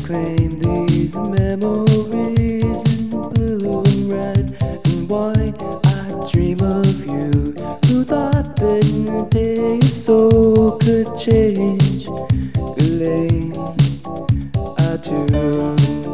reclaim these memories in blue and red and white. I dream of you. Who thought that in a day your soul could change? Elaine, I do.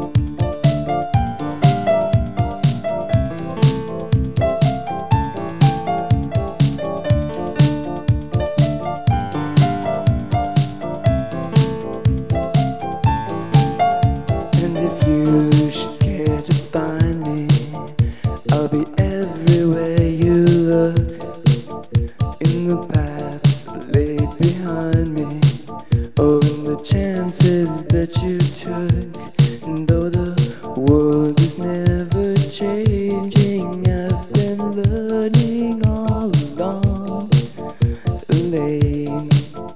You should care to find me. I'll be everywhere you look, in the path laid behind me, or in the chances that you took. And though the world is never changing, I've been learning all along, Elaine,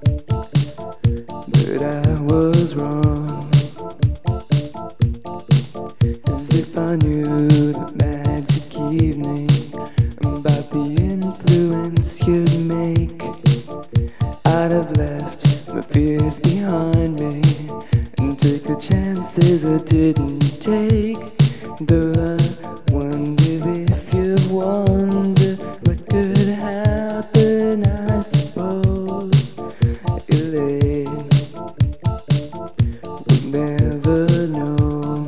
but I was wrong. I knew the magic evening about the influence you'd make, I'd have left my fears behind me and take the chances I didn't take. Though I wonder if you wonder what could happen, I suppose, Elaine, we'll never know.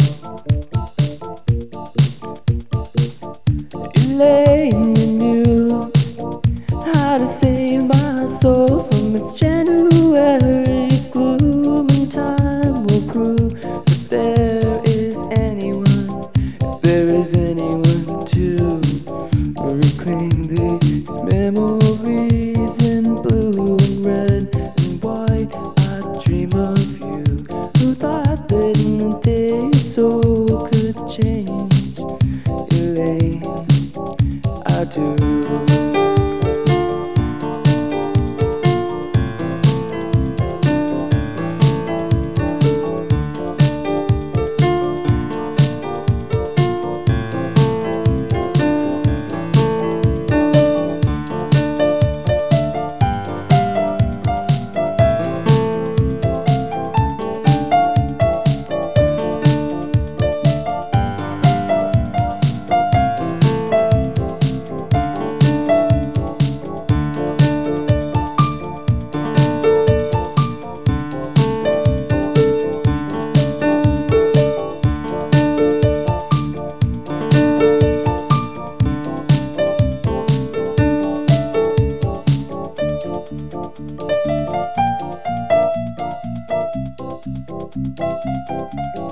Elaine, you knew how to save my soul from its January gloom, and time will prove if there is anyone to reclaim these memories in blue and red and white. I dream of you. Who thought that in a day your soul could change? Elaine, I do. Thank you.